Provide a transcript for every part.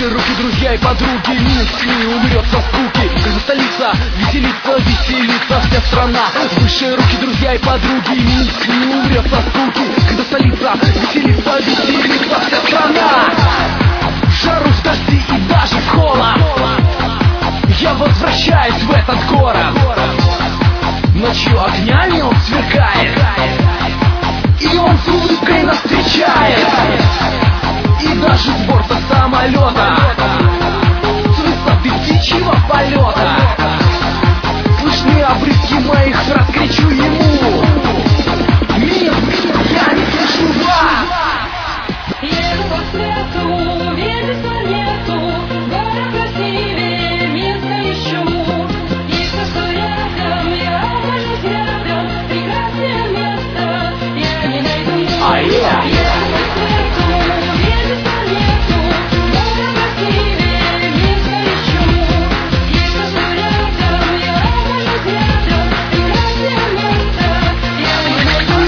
Выше руки, друзья и подруги, Минск не умрет со скуки. Когда столица веселится, веселится вся страна. Выше руки, друзья и подруги, Минск не умрет со скуки. Когда столица веселится, веселится вся страна. В жару, в дожди и даже в холод я возвращаюсь в этот город. Ночью огнями он сверкает, и он с улыбкой нас встречает. И даже с борта самолета, с высоты птичьего полета, слышны обрывки моих фраз, кричу ему: Минск, я не слышу вас. Еду по свету, видеть планету, город красивее Минска ищу. И все, что рядом, я окажусь рядом, прекрасное место я не найду. Еду по свету, видеть планету, город красивее Минска ищу. И все, что рядом, я окажусь рядом, прекрасное место я не найду.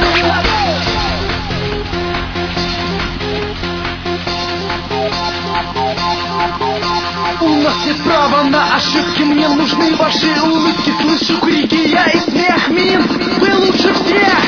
У нас нет права на ошибки, мне нужны ваши улыбки. Слышу крики, я и смех. Минск, вы лучше всех.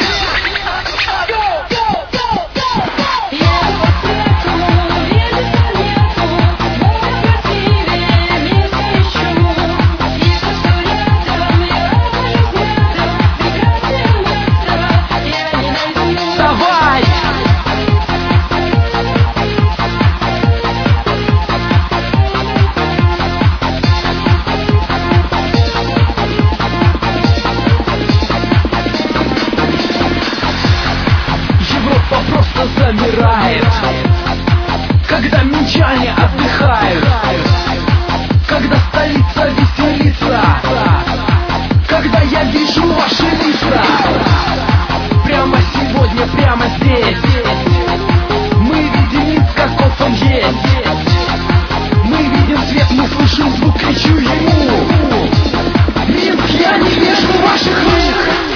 Просто замирает, когда минчане отдыхают, когда столица веселится, когда я вижу ваши лица. Прямо сегодня, прямо здесь мы видим Минск, каков он есть. Мы видим свет, мы слышим звук, кричу ему: Минск, я не вижу ваших лиц.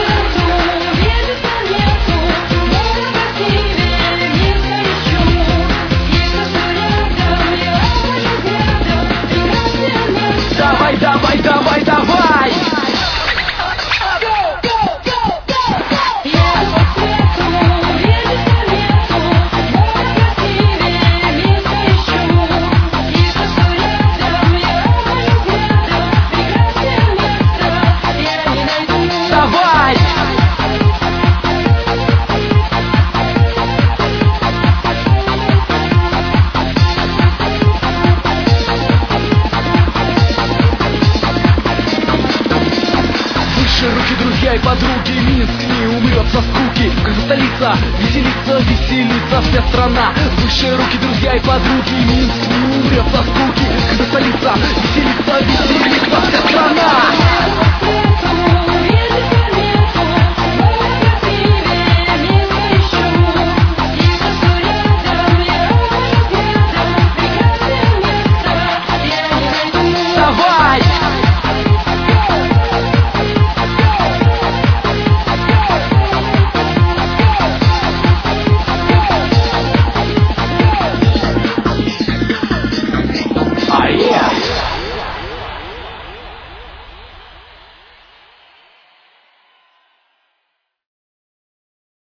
Давай, давай, давай, давай! Давай! Руки, друзья и подруги, Минск не умрет со скуки. Когда столица веселится, веселится вся страна. Выше руки, друзья и подруги, Минск не умрет со скуки. Когда столица веселится, веселится вся страна.